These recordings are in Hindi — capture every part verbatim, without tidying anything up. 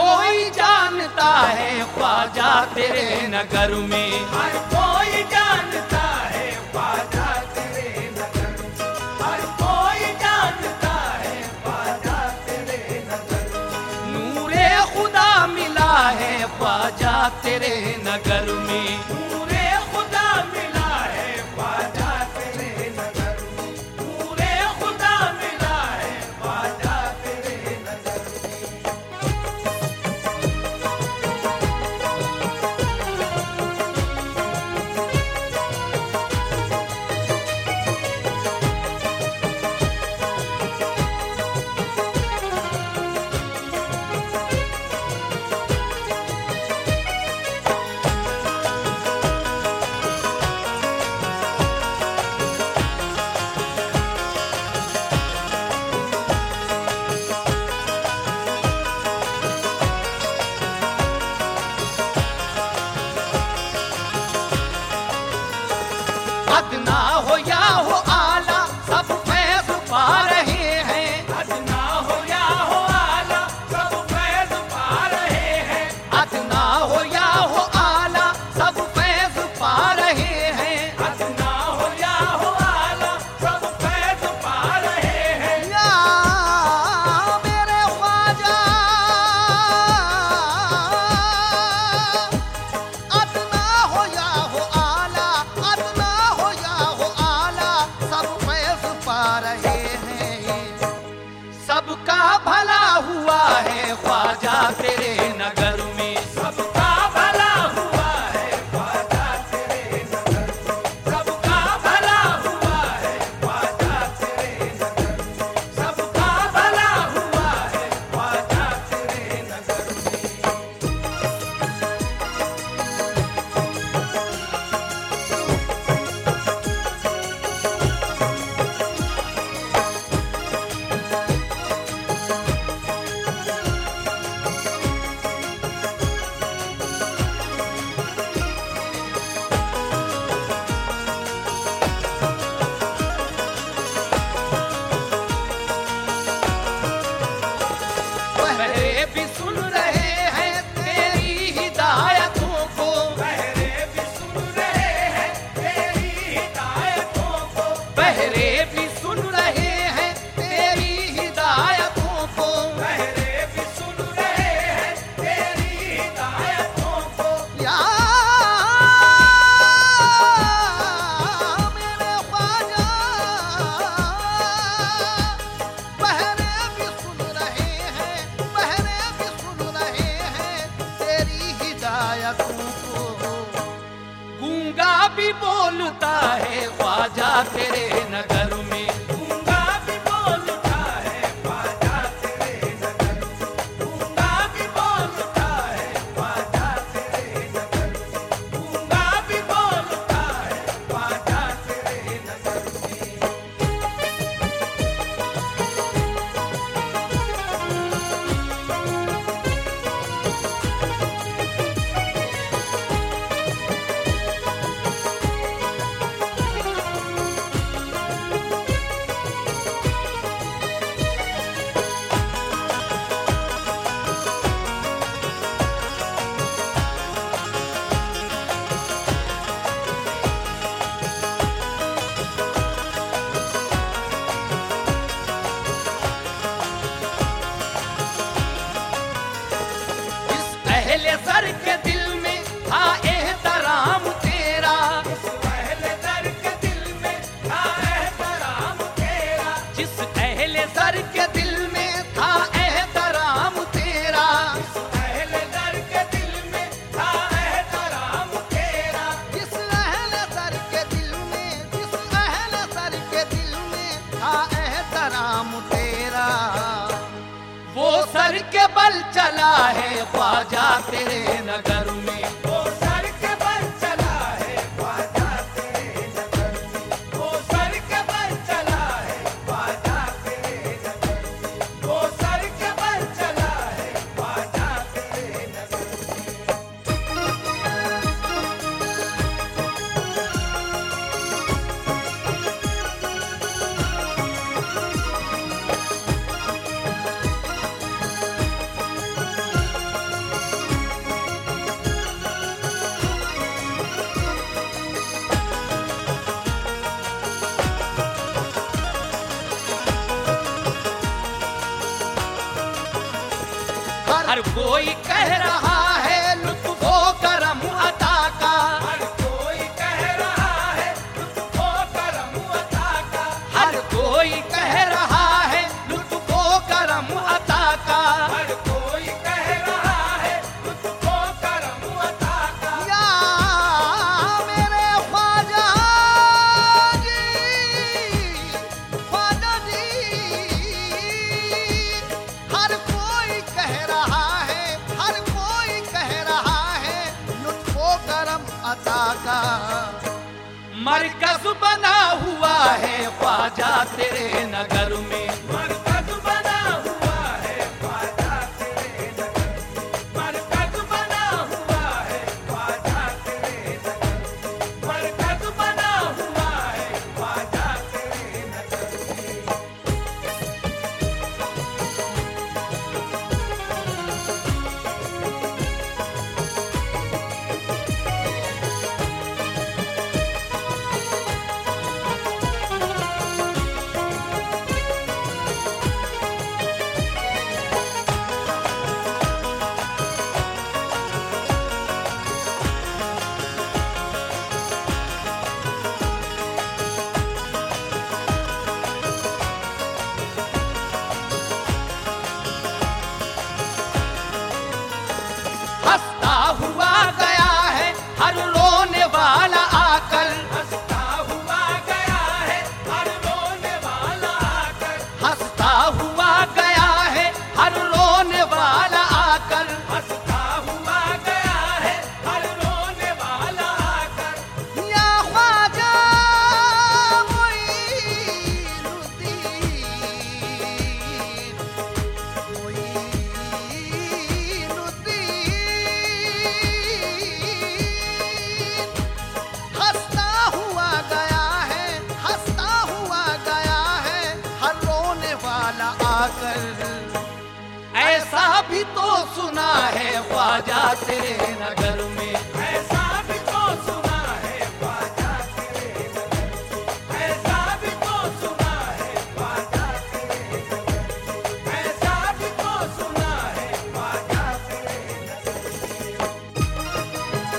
कोई जानता है ख्वाजा तेरे नगर में, हर कोई जानता है ख्वाजा तेरे नगर में, हर कोई जानता है ख्वाजा तेरे नगर में। नूरे खुदा मिला है ख्वाजा तेरे नगर में, नूरे खुदा मिला है ख्वाजा तेरे नगर में, नूरे खुदा मिला है ख्वाजा तेरे नगर में। अदना हो या हो आला सब फैज़ पा रहे हैं, अदना हो या हो आला सब फैज़ पा रहे हैं, अदना हो या हो आला सब फैज़ पा रहे हैं। अदना हो या हो आला सब फैज़ पा रहे हैं। या मेरे ख्वाजा अदना हो या हो आला, अदना हो या हो आला सब फैज़ पा रहे हैं। सबका भला हुआ है ख्वाजा तेरे नगर में, सबका भला हुआ है ख्वाजा तेरे नगर में, सबका भला हुआ है ख्वाजा तेरे नगर में, सबका भला हुआ है ख्वाजा तेरे नगर में। बहरे भी सुन रहे हैं तेरी हिदायतों को, बहरे भी सुन रहे हैं तेरी हिदायतों को, बहरे भी सुन रहे हैं तेरी हिदायतों को। बहरे भी सुन रहे हैं तेरी हिदायतों को। या मेरे ख्वाजा बहरे भी सुन रहे हैं, बहरे भी सुन रहे हैं तेरी हिदायतों को। गूंगा भी बोलता है ख्वाजा तेरे नगर में, गूंगा भी बोलता है ख्वाजा तेरे नगर में, गूंगा भी बोलता है ख्वाजा तेरे नगर में, गूंगा भी बोलता है ख्वाजा तेरे नगर में। इस अहले सर के दिल में था एहतराम तेरा, इस पहले दर के दिल में था एहतराम तेरा, जिस अहले सर के दिल में था एहतराम तेरा। इस पहले दर के दिल में था एहतराम तेरा, जिस अहले सर के दिल में, जिस अहले सर के दिल में था एहतराम तेरा। वो सर के बल चला है ख्वाजा तेरे नगर में, वो सर के बल चला है ख्वाजा तेरे नगर में, वो सर के बल चला है ख्वाजा तेरे नगर में, वो सर के बल चला है ख्वाजा तेरे नगर में। कोई कह रहा है लुत्फो करम अता का, हर कोई कह रहा है लुत्फो करम अता का, हर कोई कह रहा है लुत्फो करम अता का। हर कोई कह रहा है लुत्फो करम अता का। या मेरे ख्वाजा जी, ख्वाजा जी, हर कोई कह रहा है, हर कोई कह रहा है लुत्फो करम अता का। मरकज बना हुआ है ख्वाजा तेरे नगर में, मरकज बना हुआ है ख्वाजा तेरे नगर में, मरकज बना हुआ है ख्वाजा तेरे नगर में, मरकज बना हुआ है ख्वाजा तेरे नगर में। हंसता हुआ गया है हर रोने वाला आकर, हंसता हुआ गया है हर रोने वाला आकर, हंसता हुआ गया है हर रोने वाला आकर। हंसता हुआ गया है हर रोने वाला आकर। या ख्वाजा मोइनुद्दीन, मोइनुद्दीन, हंसता हुआ गया है, हंसता हुआ गया है हर रोने वाला आकर। ऐसा भी तो सुना है ख्वाजा तेरे नगर में, ऐसा भी तो सुना है ख्वाजा तेरे नगर में, ऐसा भी तो सुना है ख्वाजा तेरे नगर में, ऐसा भी तो सुना है ख्वाजा तेरे नगर में।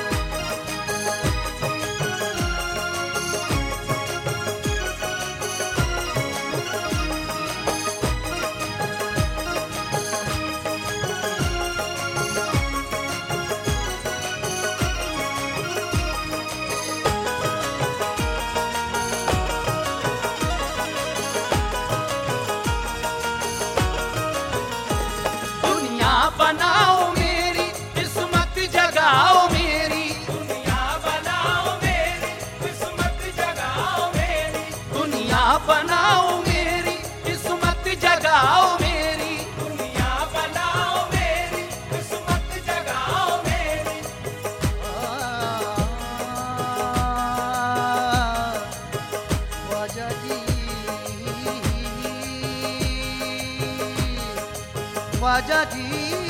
दुनिया बनाओ मेरी किस्मत जगाओ मेरी, दुनिया बनाओ मेरी किस्मत जगाओ मेरी, दुनिया बनाओ मेरी किस्मत जगाओ मेरी। दुनिया बनाओ मेरी किस्मत जगाओ मेरी। ख्वाजा जी, ख्वाजा जी,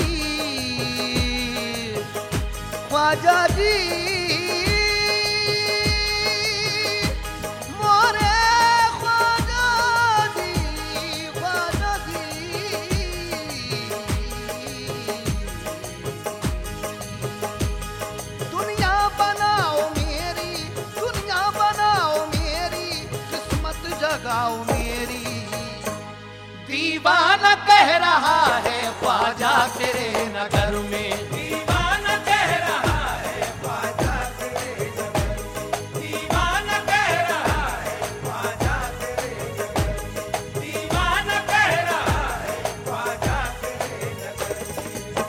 ख्वाजा जी, मोरे ख्वाजा जी, ख्वाजा जी। दुनिया बनाओ मेरी, दुनिया बनाओ मेरी किस्मत जगाओ मेरी। दीवाना कह रहा है ख्वाजा तेरे नगर में, दीवाना कह रहा है ख्वाजा तेरे नगर में, दीवाना कह रहा है ख्वाजा तेरे नगर में, दीवाना कह रहा है ख्वाजा तेरे नगर में।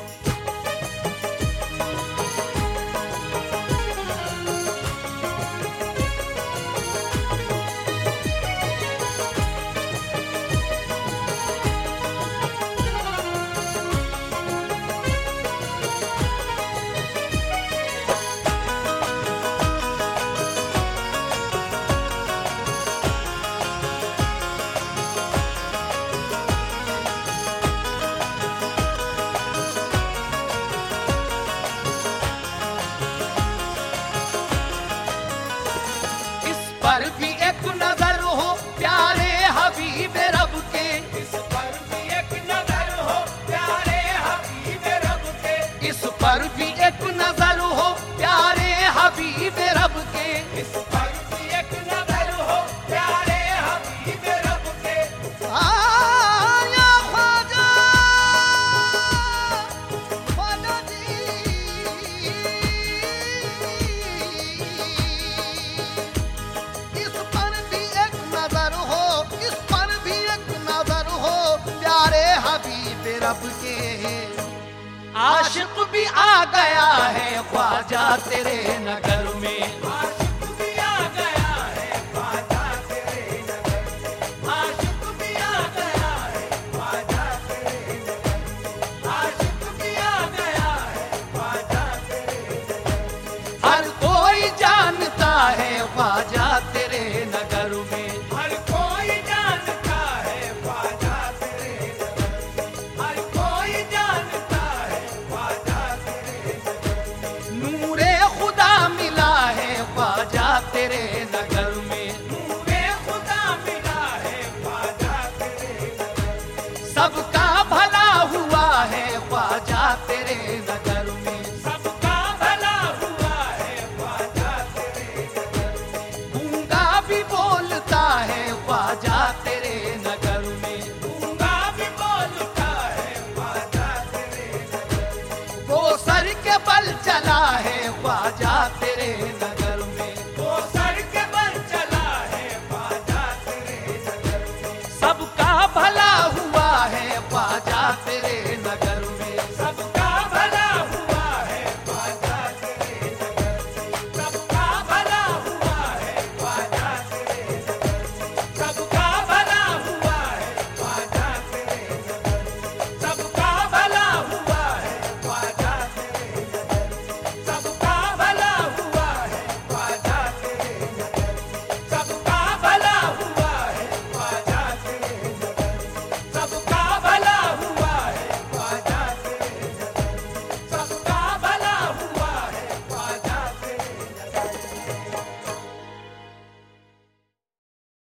इस पर भी एक नजर हो प्यारे हबीब रब के, इस पर भी एक नजर हो प्यारे हबीब रब के। आया ख्वाजा ख्वाजा जी, इस पर भी एक नजर हो, इस पर भी एक नजर हो प्यारे हबीब रब के। आशिक भी आ गया है ख्वाजा तेरे नगर में, आशिक भी आ गया है ख्वाजा तेरे नगर में, आशिक भी आ गया है ख्वाजा तेरे नगर में, आशिक भी आ गया है ख्वाजा तेरे नगर में। हर कोई जानता है ख्वाजा तेरे नगर में, हर कोई जानता है ख्वाजा तेरे नगर में, हर कोई जानता है ख्वाजा तेरे नगर में। नूरे खुदा मिला है ख्वाजा तेरे नगर में, नूरे खुदा मिला है ख्वाजा तेरे नगर में, सबका भला हुआ है ख्वाजा तेरे नगर में। सबका भला हुआ है ख्वाजा तेरे नगर में। गूंगा भी बोलता है ख्वाजा तेरे नगर में, गूंगा भी बोलता है ख्वाजा तेरे नगर में। वो सर के बल चला है ख्वाजा तेरे नगर